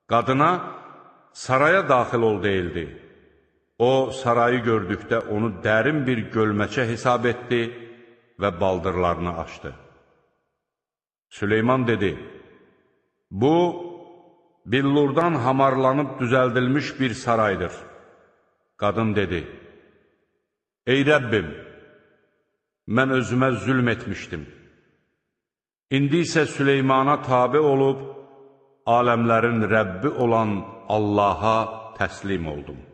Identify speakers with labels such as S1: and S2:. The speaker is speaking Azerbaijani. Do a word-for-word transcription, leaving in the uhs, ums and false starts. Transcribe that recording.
S1: Qadına, saraya daxil ol deyildi. O, sarayı gördükdə onu dərin bir gölməçə hesab etdi və baldırlarını açdı. Süleyman dedi, bu, billurdan hamarlanıb düzəldilmiş bir saraydır. Qadın dedi, ey Rəbbim, mən özümə zülm etmişdim. İndi isə Süleymana tabe olub, aləmlərin Rəbbi olan Allaha təslim oldum.